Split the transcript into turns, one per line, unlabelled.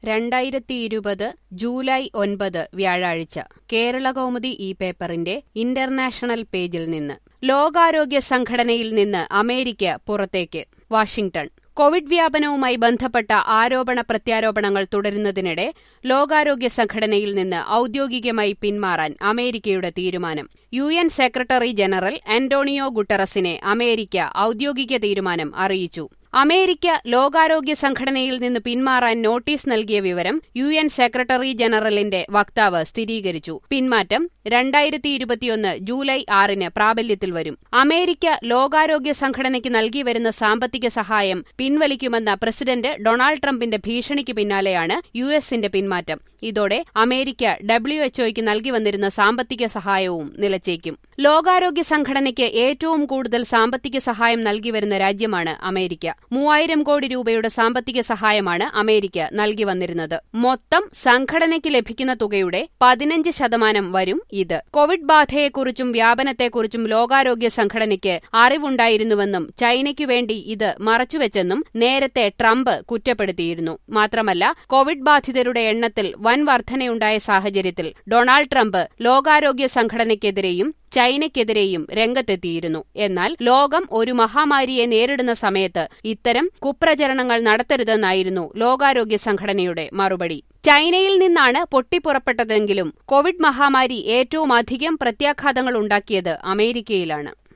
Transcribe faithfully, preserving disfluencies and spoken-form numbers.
രണ്ടായിരത്തി ഇരുപത് ജൂലൈ ഒൻപത് വ്യാഴാഴ്ച കേരളകൗമുദി ഈ പേപ്പറിന്റെ ഇന്റർനാഷണൽ പേജിൽ നിന്ന് ലോകാരോഗ്യ സംഘടനയിൽ നിന്ന് അമേരിക്ക പുറത്തേക്ക്. വാഷിംഗ്ടൺ. കോവിഡ് വ്യാപനവുമായി ബന്ധപ്പെട്ട ആരോപണ പ്രത്യാരോപണങ്ങൾ തുടരുന്നതിനിടെ ലോകാരോഗ്യ സംഘടനയിൽ നിന്ന് ഔദ്യോഗികമായി പിന്മാറാൻ അമേരിക്കയുടെ തീരുമാനം. U N secretary general Antonio ഗുട്ടറസിനെ അമേരിക്ക ഔദ്യോഗിക തീരുമാനം അറിയിച്ചു. അമേരിക്ക ലോകാരോഗ്യ സംഘടനയിൽ നിന്ന് പിന്മാറാൻ നോട്ടീസ് നൽകിയ വിവരം യു എൻ സെക്രട്ടറി ജനറലിന്റെ വക്താവ് സ്ഥിരീകരിച്ചു. പിന്മാറ്റം രണ്ടായിരത്തി ഇരുപത്തിയൊന്ന് ജൂലൈ ആറിന് പ്രാബല്യത്തിൽ വരും. അമേരിക്ക ലോകാരോഗ്യ സംഘടനയ്ക്ക് നൽകി വരുന്ന സാമ്പത്തിക സഹായം പിൻവലിക്കുമെന്ന പ്രസിഡന്റ് ഡൊണാൾഡ് ട്രംപിന്റെ ഭീഷണിക്ക് പിന്നാലെയാണ് യു എസിന്റെ പിന്മാറ്റം. ഇതോടെ അമേരിക്ക ഡബ്ല്യു എച്ച്ഒയ്ക്ക് നൽകി വന്നിരുന്ന സാമ്പത്തിക സഹായവും നിലച്ചേക്കും. ലോകാരോഗ്യ സംഘടനയ്ക്ക് ഏറ്റവും കൂടുതൽ സാമ്പത്തിക സഹായം നൽകിവരുന്ന രാജ്യമാണ് അമേരിക്ക. മൂവായിരം കോടി രൂപയുടെ സാമ്പത്തിക സഹായമാണ് അമേരിക്ക നൽകി വന്നിരുന്നത്. മൊത്തം സംഘടനയ്ക്ക് ലഭിക്കുന്ന തുകയുടെ പതിനഞ്ച് ശതമാനം വരും ഇത്. കോവിഡ് ബാധയെക്കുറിച്ചും വ്യാപനത്തെക്കുറിച്ചും ലോകാരോഗ്യ സംഘടനയ്ക്ക് അറിവുണ്ടായിരുന്നുവെന്നും ചൈനയ്ക്കു വേണ്ടി ഇത് മറച്ചുവെച്ചെന്നും നേരത്തെ ട്രംപ് കുറ്റപ്പെടുത്തിയിരുന്നു. മാത്രമല്ല, കോവിഡ് ബാധിതരുടെ എണ്ണത്തിൽ വൻ വർധനയുണ്ടായ സാഹചര്യത്തിൽ ഡൊണാൾഡ് ട്രംപ് ലോകാരോഗ്യ സംഘടനയ്ക്കെതിരെയും ചൈനയ്ക്കെതിരെയും രംഗത്തെത്തിയിരുന്നു. എന്നാൽ ലോകം ഒരു മഹാമാരിയെ നേരിടുന്ന സമയത്ത് ഇത്തരം കുപ്രചരണങ്ങൾ നടത്തരുതെന്നായിരുന്നു ലോകാരോഗ്യ സംഘടനയുടെ മറുപടി. ചൈനയിൽ നിന്നാണ് പൊട്ടിപ്പുറപ്പെട്ടതെങ്കിലും കോവിഡ് മഹാമാരി ഏറ്റവുമധികം പ്രത്യാഘാതങ്ങൾ ഉണ്ടാക്കിയത് അമേരിക്കയിലാണ്.